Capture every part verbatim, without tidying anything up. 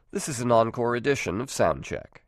This is an encore edition of Soundcheck.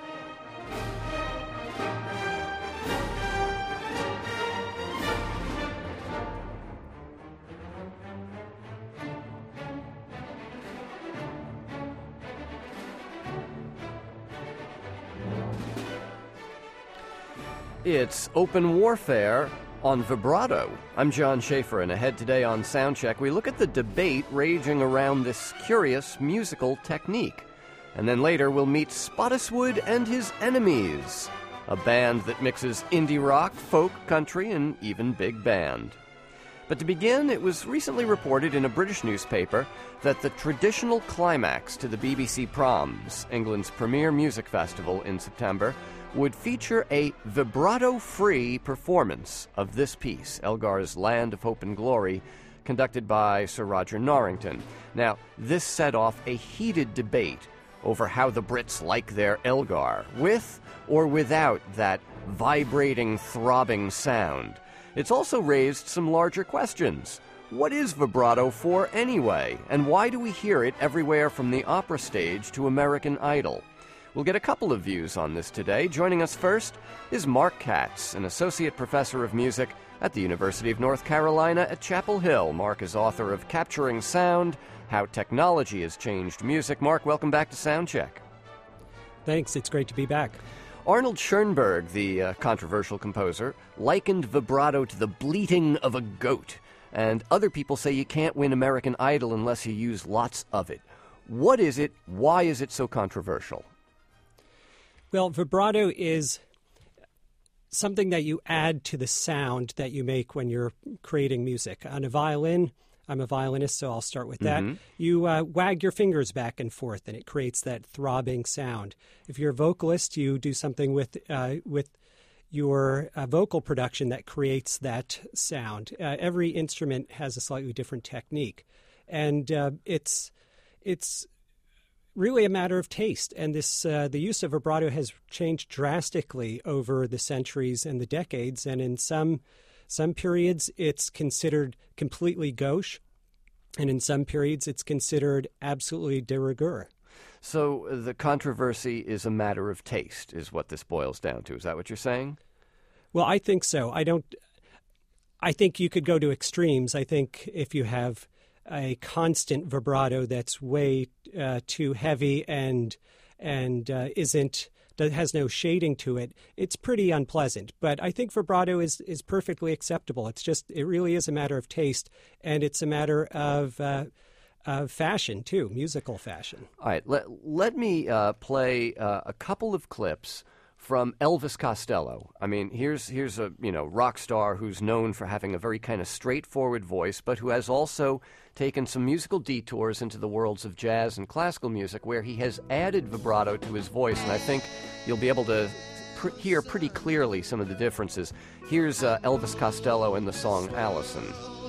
It's Open Warfare on vibrato. I'm John Schaefer, and ahead today on Soundcheck, we look at the debate raging around this curious musical technique. And then later, we'll meet Spottiswoode and His Enemies, a band that mixes indie rock, folk, country, and even big band. But to begin, it was recently reported in a British newspaper that the traditional climax to the B B C Proms, England's premier music festival in September, would feature a vibrato-free performance of this piece, Elgar's Land of Hope and Glory, conducted by Sir Roger Norrington. Now, this set off a heated debate over how the Brits like their Elgar, with or without that vibrating, throbbing sound. It's also raised some larger questions. What is vibrato for anyway? And why do we hear it everywhere from the opera stage to American Idol? We'll get a couple of views on this today. Joining us first is Mark Katz, an associate professor of music at the University of North Carolina at Chapel Hill. Mark is author of Capturing Sound, How Technology Has Changed Music. Mark, welcome back to Soundcheck. Thanks. It's great to be back. Arnold Schoenberg, the uh, controversial composer, likened vibrato to the bleating of a goat. And other people say you can't win American Idol unless you use lots of it. What is it? Why is it so controversial? Well, vibrato is something that you add to the sound that you make when you're creating music. On a violin, I'm a violinist, so I'll start with that. Mm-hmm. You uh, wag your fingers back and forth, and it creates that throbbing sound. If you're a vocalist, you do something with uh, with your uh, vocal production that creates that sound. Uh, every instrument has a slightly different technique, and uh, it's it's. really a matter of taste, and this uh, the use of vibrato has changed drastically over the centuries and the decades, and in some some periods it's considered completely gauche, and in some periods it's considered absolutely de rigueur. So the controversy is a matter of taste, is what this boils down to. Is that what you're saying? Well, I think so. I don't. I think you could go to extremes. I think if you have a constant vibrato that's way uh, too heavy and and uh, isn't that has no shading to it, it's pretty unpleasant. But I think vibrato is is perfectly acceptable. It's just it really is a matter of taste, and it's a matter of uh, of fashion too, musical fashion. All right, let let me uh, play uh, a couple of clips from Elvis Costello. I mean, here's here's a you know rock star who's known for having a very kind of straightforward voice, but who has also taken some musical detours into the worlds of jazz and classical music, where he has added vibrato to his voice, and I think you'll be able to pr- hear pretty clearly some of the differences. Here's uh, Elvis Costello in the song Allison.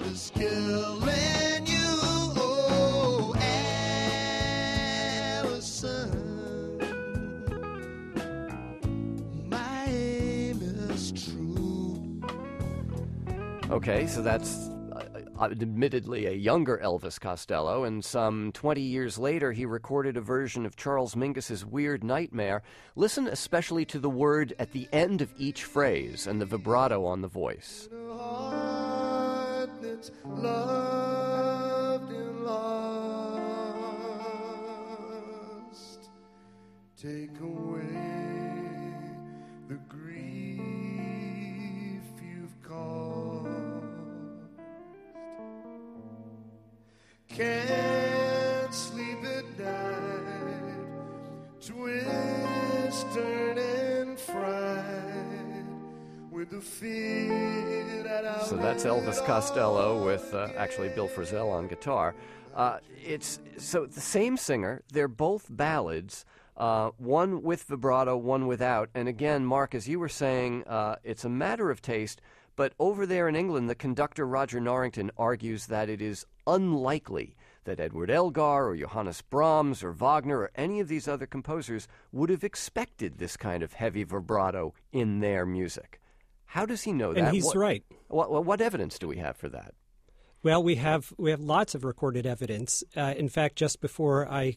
Okay, so that's uh, admittedly a younger Elvis Costello, and some twenty years later he recorded a version of Charles Mingus's Weird Nightmare. Listen especially to the word at the end of each phrase and the vibrato on the voice. Loved and lost, take away the grief you've caused. Can't sleep at night, twist, turn, and fright with the fear that I. So that's Elvis Costello with uh, actually Bill Frisell on guitar. Uh, it's so the same singer. They're both ballads. Uh, one with vibrato, one without. And again, Mark, as you were saying, uh, it's a matter of taste. But over there in England, the conductor Roger Norrington argues that it is unlikely that Edward Elgar or Johannes Brahms or Wagner or any of these other composers would have expected this kind of heavy vibrato in their music. How does he know that? And he's what, right. What, what evidence do we have for that? Well, we have we have lots of recorded evidence. Uh, in fact, just before I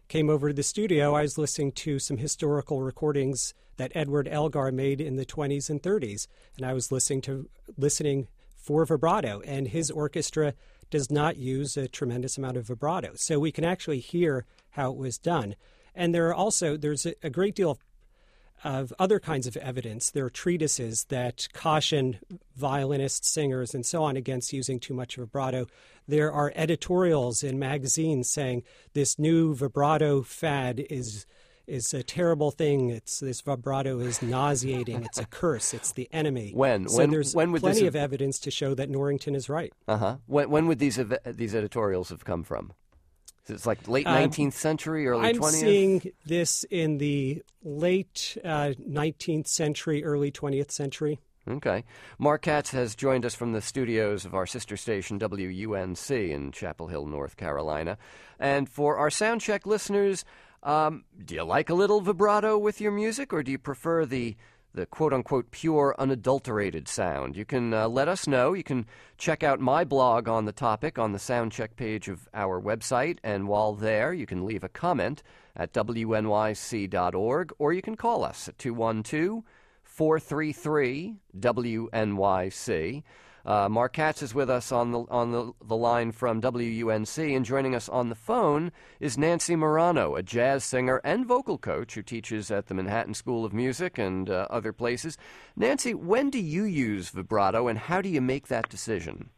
came over to the studio, I was listening to some historical recordings that Edward Elgar made in the twenties and thirties, and I was listening to listening for vibrato, and his orchestra does not use a tremendous amount of vibrato. So we can actually hear how it was done. And there are also, there's a, a great deal of, of other kinds of evidence. There are treatises that caution violinists, singers, and so on against using too much vibrato. There are editorials in magazines saying this new vibrato fad is is a terrible thing. It's this vibrato is nauseating. It's a curse. It's the enemy. When? So when, there's when would plenty this of evidence to show that Norrington is right. Uh-huh. When, when would these ev- these editorials have come from? It's like late nineteenth uh, century, early I'm twentieth? I'm seeing this in the late uh, nineteenth century, early twentieth century. Okay. Mark Katz has joined us from the studios of our sister station, W U N C, in Chapel Hill, North Carolina. And for our sound check listeners, um, do you like a little vibrato with your music, or do you prefer the the quote-unquote pure, unadulterated sound? You can uh, let us know. You can check out my blog on the topic on the Soundcheck page of our website, and while there, you can leave a comment at W N Y C dot org, or you can call us at two one two, four three three, W N Y C. Uh, Mark Katz is with us on the on the, the line from W U N C, and joining us on the phone is Nancy Marano, a jazz singer and vocal coach who teaches at the Manhattan School of Music and uh, other places. Nancy, when do you use vibrato, and how do you make that decision?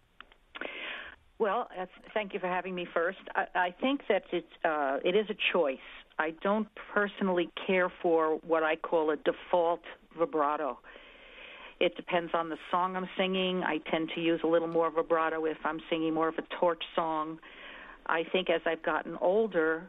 Well, uh, thank you for having me first. I, I think that it's, uh, it is a choice. I don't personally care for what I call a default vibrato. It depends on the song I'm singing. I tend to use a little more vibrato if I'm singing more of a torch song. I think as I've gotten older,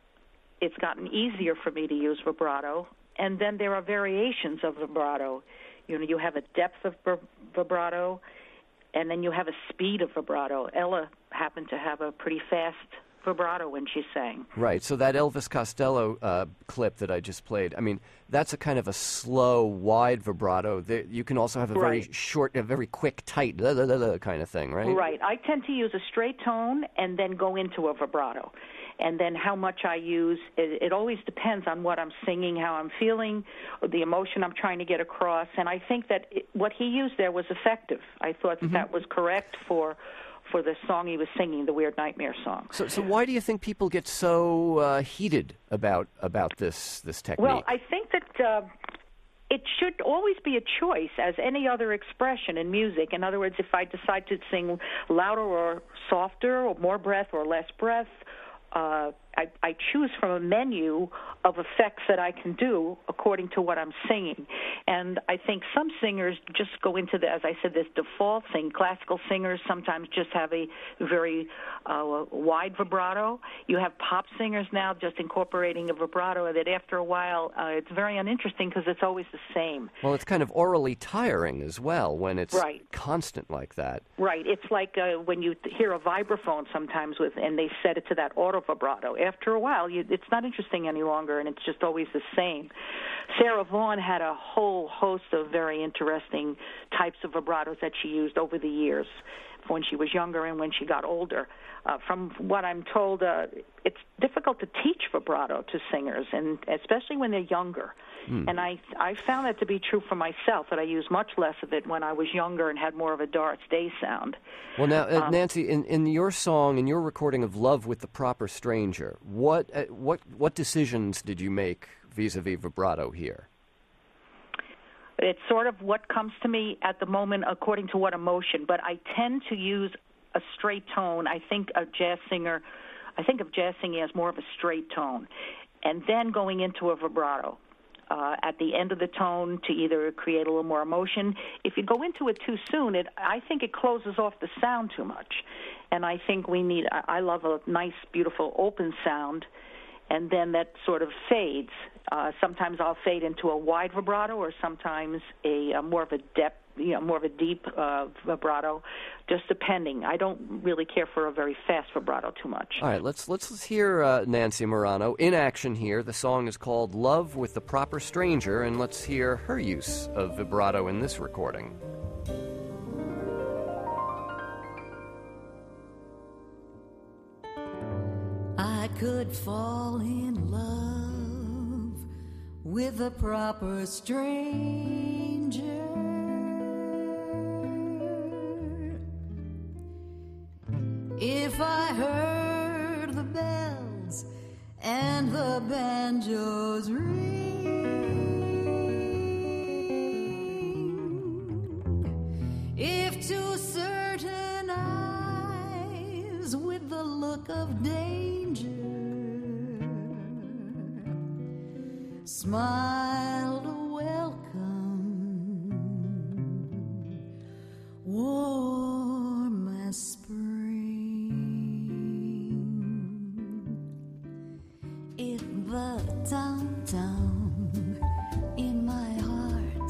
it's gotten easier for me to use vibrato. And then there are variations of vibrato. You know, you have a depth of vibrato, and then you have a speed of vibrato. Ella happened to have a pretty fast vibrato when she sang. Right. So that Elvis Costello uh, clip that I just played, I mean, that's a kind of a slow, wide vibrato. There, you can also have a very right. short, a very quick, tight blah, blah, blah, blah kind of thing, right? Right. I tend to use a straight tone and then go into a vibrato. And then how much I use, it, it always depends on what I'm singing, how I'm feeling, the emotion I'm trying to get across. And I think that it, what he used there was effective. I thought that, mm-hmm. that was correct for for the song he was singing, the Weird Nightmare song. So, so why do you think people get so uh, heated about about this this technique? Well, I think that uh, it should always be a choice, as any other expression in music. In other words, if I decide to sing louder or softer, or more breath or less breath, uh, I, I choose from a menu of effects that I can do according to what I'm singing. And I think some singers just go into the, as I said, this default thing. Classical singers sometimes just have a very uh, wide vibrato. You have pop singers now just incorporating a vibrato that after a while uh, it's very uninteresting because it's always the same. Well, it's kind of orally tiring as well when it's right. constant like that. Right. It's like uh, when you hear a vibraphone sometimes with, and they set it to that auto vibrato. After a while, you, it's not interesting any longer, and it's just always the same. Sarah Vaughan had a whole host of very interesting types of vibratos that she used over the years when she was younger and when she got older. Uh, from what I'm told, uh, it's difficult to teach vibrato to singers, and especially when they're younger. Mm. And I I found that to be true for myself, that I used much less of it when I was younger and had more of a Doris Day sound. Well, now, uh, um, Nancy, in, in your song, in your recording of Love with the Proper Stranger, what uh, what what decisions did you make vis-a-vis vibrato here? It's sort of what comes to me at the moment according to what emotion, but I tend to use a straight tone. I think a jazz singer, I think of jazz singing as more of a straight tone, and then going into a vibrato uh, at the end of the tone to either create a little more emotion. If you go into it too soon, it I think it closes off the sound too much, and I think we need, I, I love a nice, beautiful, open sound, and then that sort of fades. Uh, sometimes I'll fade into a wide vibrato, or sometimes a, a more of a depth, you know, more of a deep uh, vibrato, just depending. I don't really care for a very fast vibrato too much. All right, let's let's hear uh, Nancy Marano in action here. The song is called "Love with the Proper Stranger," and let's hear her use of vibrato in this recording. I could fall in love with a proper stranger. If I heard the bells and the banjos ring, if to certain eyes with the look of danger smiled a welcome, warm as spring, if the down-down in my heart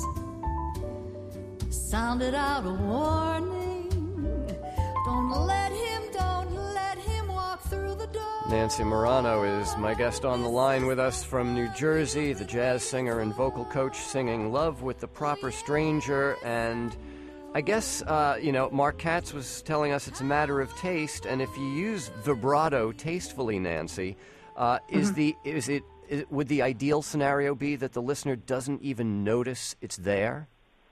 sounded out a warning, don't let him, don't let him walk through the door. Nancy Morano is my guest on the line with us from New Jersey, the jazz singer and vocal coach singing Love with the Proper Stranger. And I guess, uh, you know, Mark Katz was telling us it's a matter of taste, and if you use vibrato tastefully, Nancy, uh, is mm-hmm. the is it is, would the ideal scenario be that the listener doesn't even notice it's there?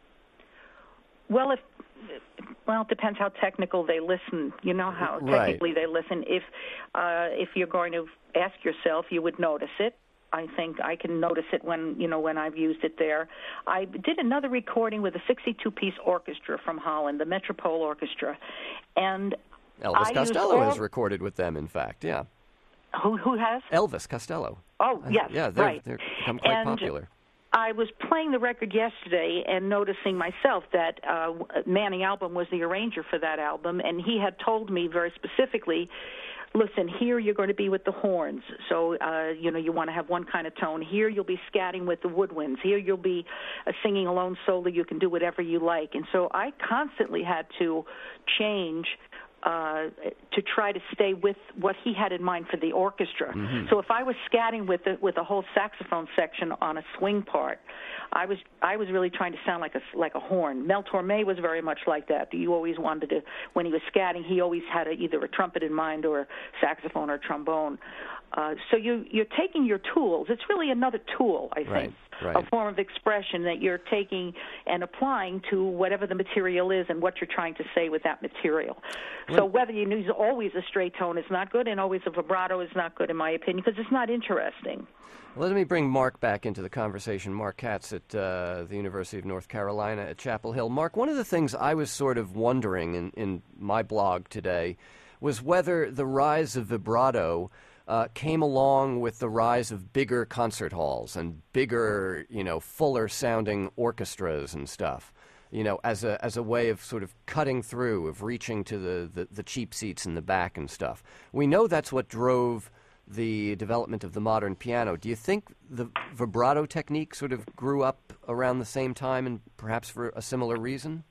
Well, if well, it depends how technical they listen. You know how Right. technically they listen. If uh, if you're going to ask yourself, you would notice it. I think I can notice it when, you know, when I've used it there. I did another recording with a sixty-two piece orchestra from Holland, the Metropole Orchestra, and Elvis I Costello used all, has recorded with them, in fact, yeah. Who who has? Elvis Costello. Oh, yes, Yeah, they're, right. they're become quite and popular. I was playing the record yesterday and noticing myself that uh, Manning Album was the arranger for that album, and he had told me very specifically, listen, here you're going to be with the horns, so, uh, you know, you want to have one kind of tone. Here you'll be scatting with the woodwinds. Here you'll be uh, singing alone solo. You can do whatever you like. And so I constantly had to change Uh, to try to stay with what he had in mind for the orchestra. Mm-hmm. So if I was scatting with the, with a whole saxophone section on a swing part, I was I was really trying to sound like a like a horn. Mel Torme was very much like that. You always wanted to, when he was scatting, he always had a, either a trumpet in mind or a saxophone or trombone. Uh, so you you're taking your tools. It's really another tool, I think. Right. Right. A form of expression that you're taking and applying to whatever the material is and what you're trying to say with that material. Well, so whether you use always a straight tone is not good and always a vibrato is not good, in my opinion, because it's not interesting. Well, let me bring Mark back into the conversation. Mark Katz at uh, the University of North Carolina at Chapel Hill. Mark, one of the things I was sort of wondering in, in my blog today was whether the rise of vibrato Uh, came along with the rise of bigger concert halls and bigger, you know, fuller-sounding orchestras and stuff, you know, as a as a way of sort of cutting through, of reaching to the, the, the cheap seats in the back and stuff. We know that's what drove the development of the modern piano. Do you think the vibrato technique sort of grew up around the same time and perhaps for a similar reason?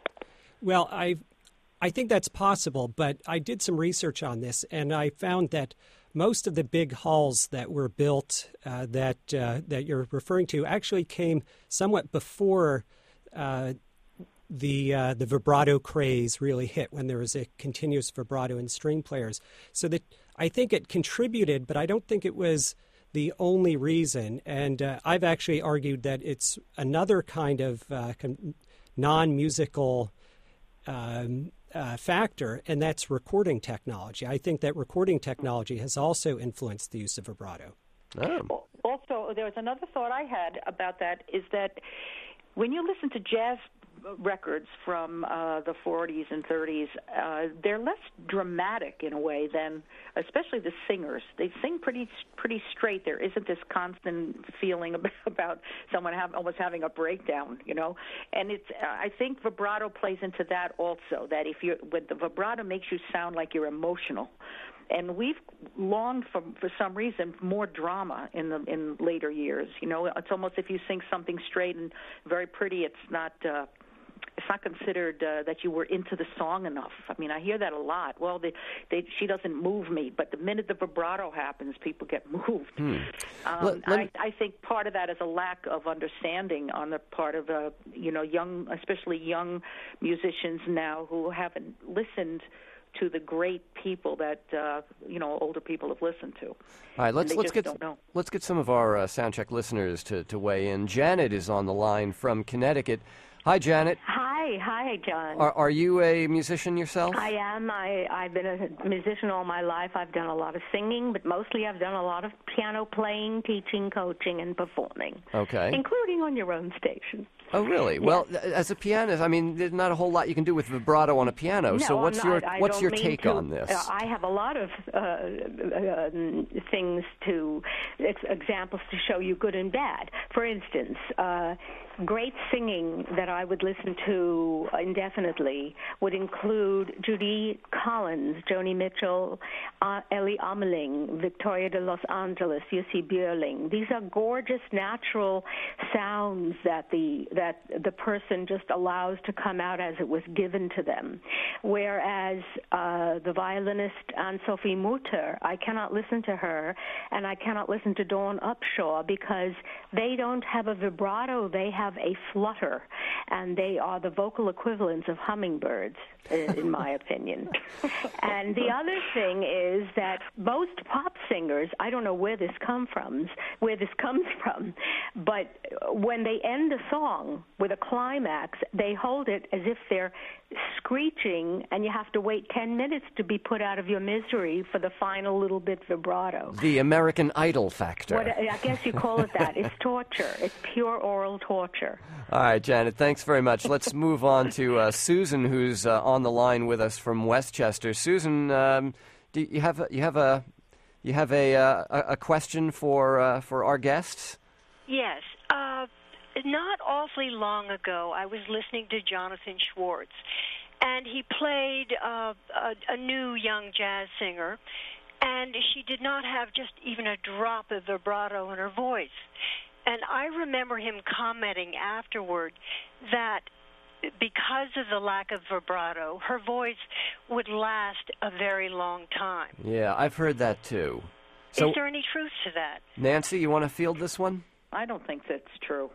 Well, I I think that's possible, but I did some research on this, and I found that most of the big halls that were built uh, that uh, that you're referring to actually came somewhat before uh, the uh, the vibrato craze really hit, when there was a continuous vibrato in string players. So that I think it contributed, but I don't think it was the only reason. And uh, I've actually argued that it's another kind of uh, non-musical Um, uh, factor, and that's recording technology. I think that recording technology has also influenced the use of vibrato. Oh. Also, there was another thought I had about that, is that when you listen to jazz records from uh, the forties and thirties, uh, they're less dramatic in a way than, especially the singers. They sing pretty pretty straight. There isn't this constant feeling about, about someone have, almost having a breakdown, you know. And it's I think vibrato plays into that also. That if you when the vibrato makes you sound like you're emotional. And we've longed for, for some reason, more drama in the in later years. You know, it's almost if you sing something straight and very pretty, it's not uh, it's not considered uh, that you were into the song enough. I mean, I hear that a lot. Well, they, they, she doesn't move me, but the minute the vibrato happens, people get moved. Hmm. Um, let, let I, I think part of that is a lack of understanding on the part of uh, you know young, especially young musicians now who haven't listened to the great people that uh, you know older people have listened to. All right, let's they let's just get don't know. let's get some of our uh, Soundcheck listeners to, to weigh in. Janet is on the line from Connecticut. Hi, Janet. Hi, hi, John. Are, are you a musician yourself? I am. I, I've been a musician all my life. I've done a lot of singing, but mostly I've done a lot of piano playing, teaching, coaching, and performing. Okay. Including on your own station. Oh, really? Yes. Well, th- as a pianist, I mean, there's not a whole lot you can do with vibrato on a piano. No, so what's I'm your not. I what's don't your mean take to, on this? Uh, I have a lot of uh, uh, things to ex- examples to show you, good and bad. For instance, uh, great singing that I would listen to indefinitely would include Judy Collins, Joni Mitchell, uh, Ellie Ameling, Victoria de Los Angeles, Jussi Björling. These are gorgeous, natural sounds that the that the person just allows to come out as it was given to them. Whereas uh, the violinist Anne-Sophie Mutter, I cannot listen to her, and I cannot listen to Dawn Upshaw because they don't have a vibrato, they have a flutter, and they are the vocal equivalents of hummingbirds, in my opinion. And the other thing is that most pop singers, I don't know where this comes from, where this comes from, but when they end a song with a climax, they hold it as if they're screeching, and you have to wait ten minutes to be put out of your misery for the final little bit vibrato. The American Idol factor. What, I guess you call it that. It's torture. It's pure oral torture. All right, Janet, thanks very much. Let's move on to uh, Susan, who's uh, on the line with us from Westchester. Susan, um, do you have a, you have a you have a uh, a a question for uh, for our guests? Yes. Uh, not awfully long ago, I was listening to Jonathan Schwartz, and he played uh, a, a new young jazz singer, and she did not have just even a drop of vibrato in her voice. And I remember him commenting afterward that because of the lack of vibrato, her voice would last a very long time. Yeah, I've heard that too. So, is there any truth to that? Nancy, you want to field this one? I don't think that's true.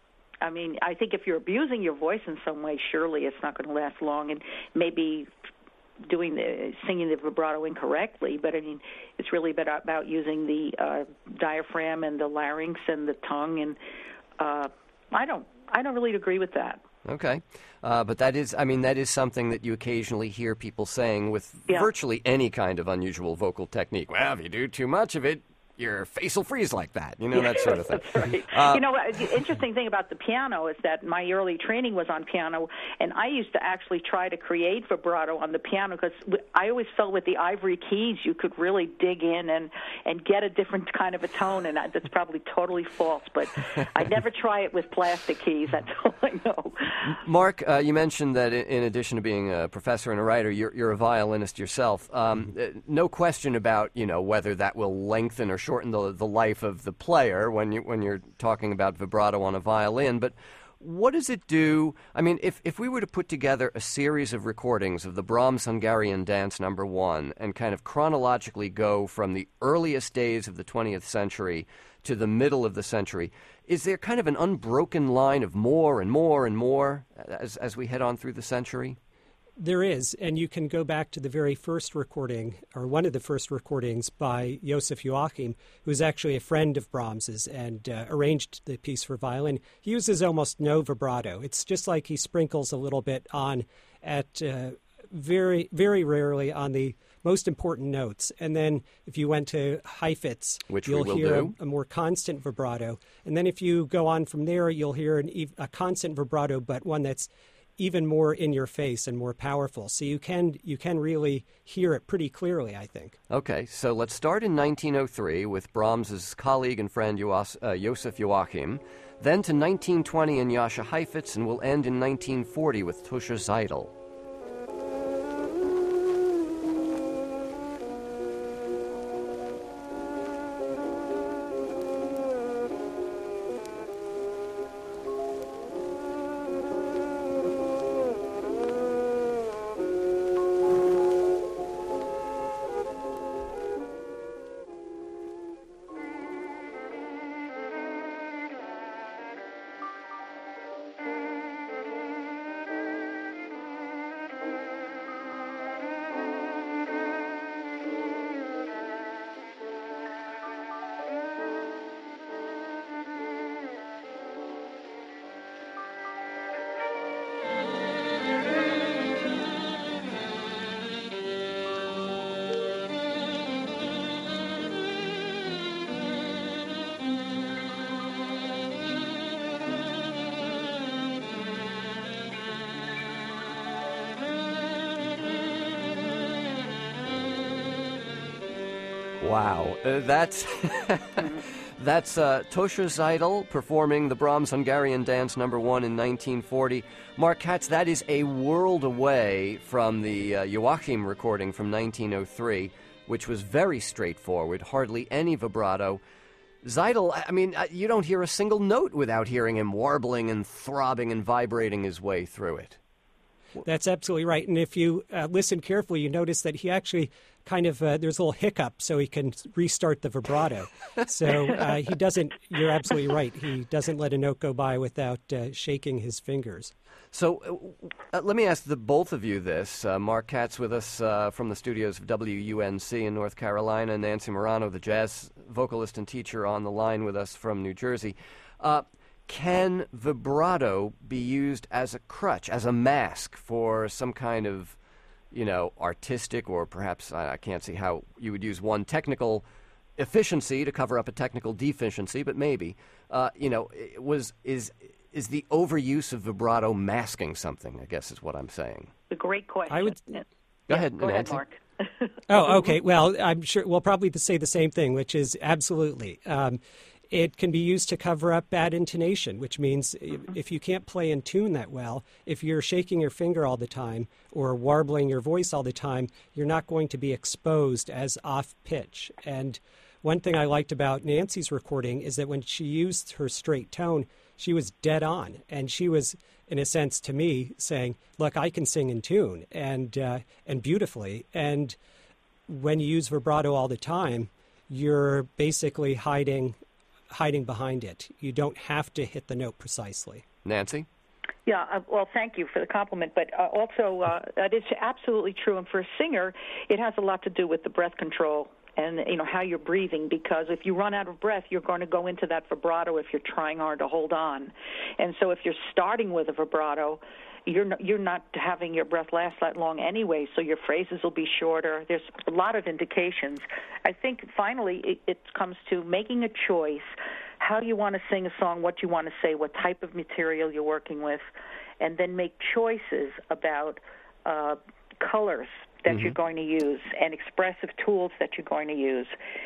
I mean, I think if you're abusing your voice in some way, surely it's not going to last long, and maybe doing the singing the vibrato incorrectly. But I mean, it's really about, about using the uh, diaphragm and the larynx and the tongue, and uh, I don't, I don't really agree with that. Okay. Uh, but that is, I mean, that is something that you occasionally hear people saying with Yeah. virtually any kind of unusual vocal technique. Well, if you do too much of it, your face will freeze like that, you know, that sort of thing. That's right. Uh, you know, the interesting thing about the piano is that my early training was on piano, and I used to actually try to create vibrato on the piano because I always felt with the ivory keys you could really dig in and, and get a different kind of a tone, and that's probably totally false, but I never try it with plastic keys. That's all I know. Mark, uh, you mentioned that in, in addition to being a professor and a writer, you're, you're a violinist yourself. Um, uh, no question about, you know, whether that will lengthen or shorten the, the life of the player when you when you're talking about vibrato on a violin, but what does it do? I mean, if, if we were to put together a series of recordings of the Brahms Hungarian Dance Number One and kind of chronologically go from the earliest days of the twentieth century to the middle of the century, is there kind of an unbroken line of more and more and more as as we head on through the century? There is, and you can go back to the very first recording, or one of the first recordings by Josef Joachim, who was actually a friend of Brahms's and uh, arranged the piece for violin. He uses almost no vibrato. It's just like he sprinkles a little bit on at uh, very, very rarely on the most important notes. And then if you went to Heifetz, Which we you'll will hear do. a, a more constant vibrato. And then if you go on from there, you'll hear an, ev- a constant vibrato, but one that's even more in your face and more powerful. So you can you can really hear it pretty clearly, I think. Okay, so let's start in nineteen oh three with Brahms's colleague and friend Joas, uh, Josef Joachim, then to nineteen twenty in Jascha Heifetz, and we'll end in nineteen forty with Tusha Zeidel. Wow, uh, that's that's uh, Tosha Zeidel performing the Brahms Hungarian Dance Number One in nineteen forty. Mark Katz, that is a world away from the uh, Joachim recording from nineteen oh three, which was very straightforward, hardly any vibrato. Zeidel, I mean, you don't hear a single note without hearing him warbling and throbbing and vibrating his way through it. That's absolutely right. And if you uh, listen carefully, you notice that he actually kind of, uh, there's a little hiccup so he can restart the vibrato. So uh, he doesn't, you're absolutely right, he doesn't let a note go by without uh, shaking his fingers. So uh, let me ask the both of you this. Uh, Mark Katz with us uh, from the studios of W U N C in North Carolina, Nancy Morano, the jazz vocalist and teacher, on the line with us from New Jersey. Uh, Can vibrato be used as a crutch, as a mask for some kind of, you know, artistic, or perhaps, I, I can't see how you would use one technical efficiency to cover up a technical deficiency, but maybe, uh, you know, it was is is the overuse of vibrato masking something, I guess is what I'm saying. A great question. I would... Yeah. Go ahead, Go Nancy. ahead, Mark. Oh, okay. Well, I'm sure we'll probably say the same thing, which is absolutely. Um, It can be used to cover up bad intonation, which means if you can't play in tune that well, if you're shaking your finger all the time or warbling your voice all the time, you're not going to be exposed as off pitch. And one thing I liked about Nancy's recording is that when she used her straight tone, she was dead on. And she was, in a sense, to me, saying, look, I can sing in tune and uh, and beautifully. And when you use vibrato all the time, you're basically hiding hiding behind it. You don't have to hit the note precisely. Nancy? Yeah, uh, well, thank you for the compliment, but uh, also uh, that is absolutely true. And for a singer, it has a lot to do with the breath control and, you know, how you're breathing, because if you run out of breath, you're going to go into that vibrato if you're trying hard to hold on. And so if you're starting with a vibrato, you're not, you're not having your breath last that long anyway, so your phrases will be shorter. There's a lot of indications. I think finally it, it comes to making a choice, how you want to sing a song, what you want to say, what type of material you're working with, and then make choices about uh, colors that mm-hmm. you're going to use and expressive tools that you're going to use.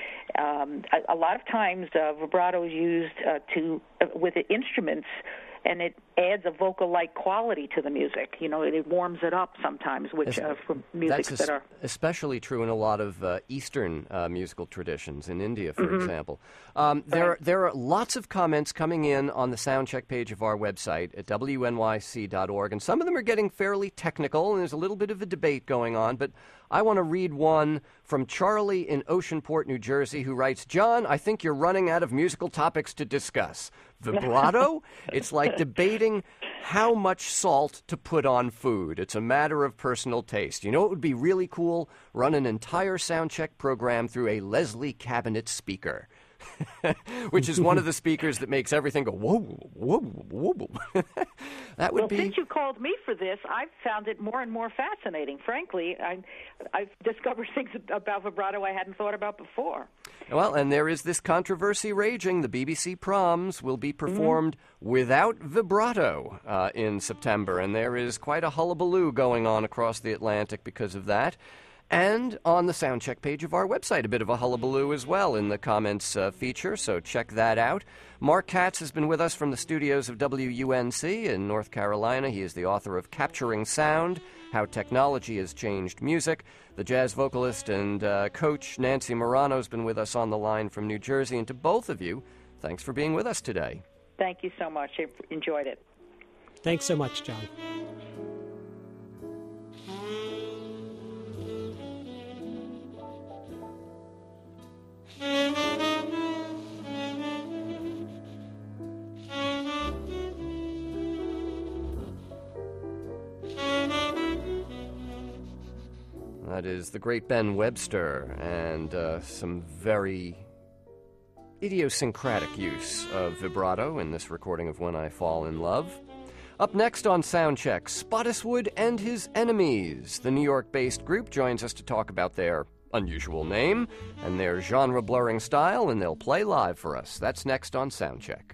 Um, a, a lot of times uh, vibrato is used uh, to uh, with the instruments, and it adds a vocal-like quality to the music. You know, it, it warms it up sometimes, which uh, from music That's that are especially true in a lot of uh, Eastern uh, musical traditions in India, for mm-hmm. example. Um, there, right. there are lots of comments coming in on the Soundcheck page of our website at W N Y C dot org, and some of them are getting fairly technical, and there's a little bit of a debate going on, but I want to read one from Charlie in Oceanport, New Jersey, who writes, John, I think you're running out of musical topics to discuss. Vibrato? It's like debating how much salt to put on food. It's a matter of personal taste. You know, it would be really cool? Run an entire Soundcheck program through a Leslie cabinet speaker. Which is one of the speakers that makes everything go whoa, whoa, whoa, whoa. That would well, be. Since you called me for this, I've found it more and more fascinating. Frankly, I, I've discovered things about vibrato I hadn't thought about before. Well, and there is this controversy raging. The B B C Proms will be performed mm-hmm. without vibrato uh, in September, and there is quite a hullabaloo going on across the Atlantic because of that. And on the Soundcheck page of our website, a bit of a hullabaloo as well in the comments uh, feature, so check that out. Mark Katz has been with us from the studios of W U N C in North Carolina. He is the author of Capturing Sound, How Technology Has Changed Music. The jazz vocalist and uh, coach Nancy Morano has been with us on the line from New Jersey. And to both of you, thanks for being with us today. Thank you so much. I enjoyed it. Thanks so much, John. That is the great Ben Webster, and uh, some very idiosyncratic use of vibrato in this recording of When I Fall in Love. Up next on Soundcheck, Spottiswoode and His Enemies. The New York-based group joins us to talk about their unusual name and their genre-blurring style, and they'll play live for us. That's next on Soundcheck.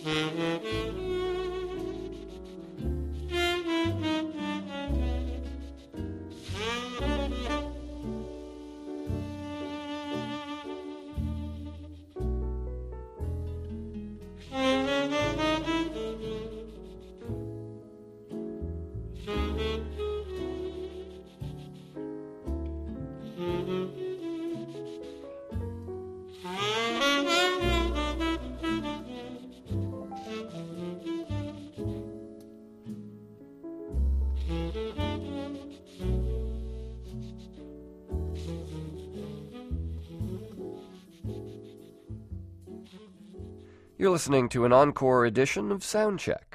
You're listening to an encore edition of Soundcheck.